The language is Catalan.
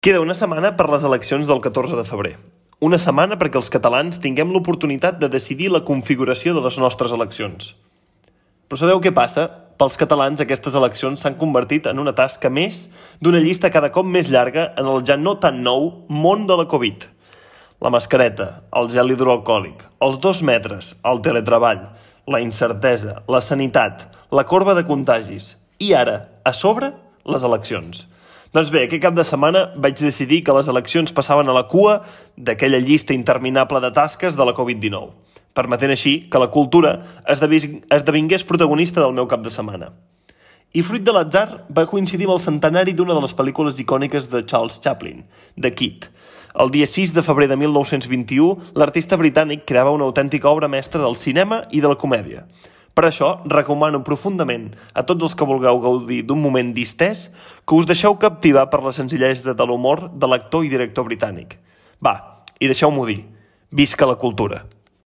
Queda una setmana per les eleccions del 14 de febrer. Una setmana perquè els catalans tinguem l'oportunitat de decidir la configuració de les nostres eleccions. Però sabeu què passa? Pels catalans aquestes eleccions s'han convertit en una tasca més d'una llista cada cop més llarga en el ja no tan nou món de la Covid. La mascareta, el gel hidroalcohòlic, els 2 metres, el teletreball, la incertesa, la sanitat, la corba de contagis i ara, a sobre, les eleccions. Doncs bé, aquest cap de setmana vaig decidir que les eleccions passaven a la cua d'aquella llista interminable de tasques de la Covid-19, permetent així que la cultura esdevingués protagonista del meu cap de setmana. I fruit de l'atzar va coincidir amb el centenari d'una de les pel·lícules icòniques de Charles Chaplin, The Kid. El dia 6 de febrer de 1921, l'artista britànic creava una autèntica obra mestra del cinema i de la comèdia. Per això, recomano profundament a tots els que vulgueu gaudir d'un moment distès que us deixeu captivar per la senzillesa de l'humor de l'actor i director britànic. Va, i deixeu-m'ho dir, visca la cultura!